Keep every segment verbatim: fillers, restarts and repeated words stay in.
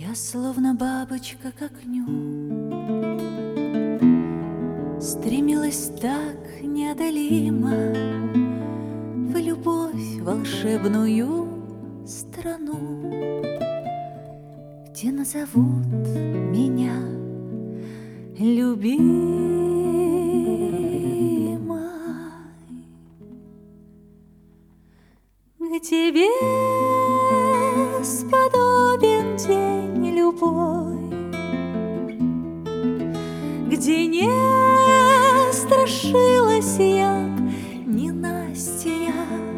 Я словно бабочка к окну стремилась так неодолимо в любовь волшебную страну, где назовут меня любимой, где бесподобен день любой, где не страшилась я ненастья.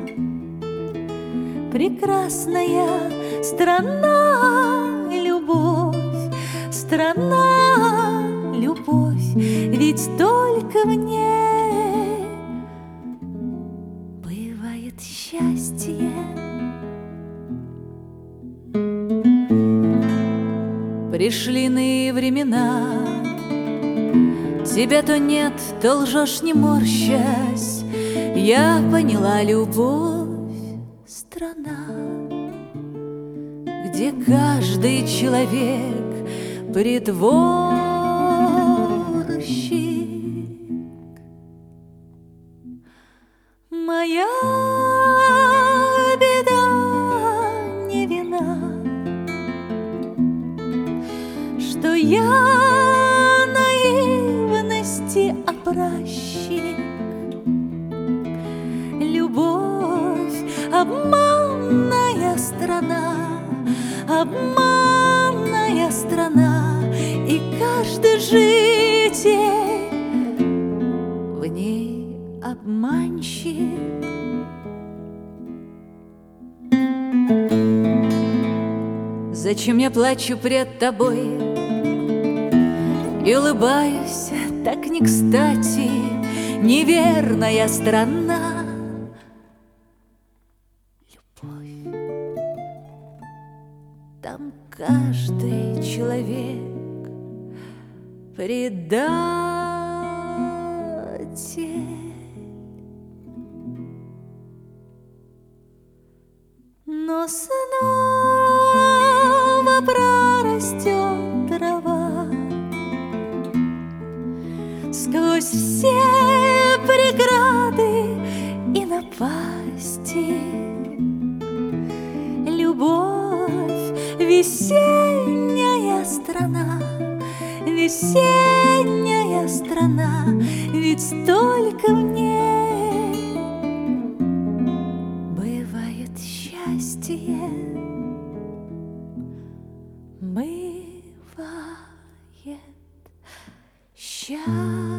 Прекрасная страна, любовь, страна, любовь, ведь только в ней бывает счастье. Пришли иные времена, тебя то нет, то лжешь, не морщась. Я поняла, любовь — страна, где каждый человек притворщик. Моя беда не вина, что я наивности образчик. Любовь — обманная страна, обманная страна, и каждый житель в ней обманщик. Зачем я плачу пред тобой и улыбаюсь так не кстати, неверная страна? Любовь, там каждый человек предатель. Но снова прорастет трава сквозь все преграды и напасти. Любовь — весенняя страна, весенняя страна, ведь только в ней бывает счастье. Бывает счастье.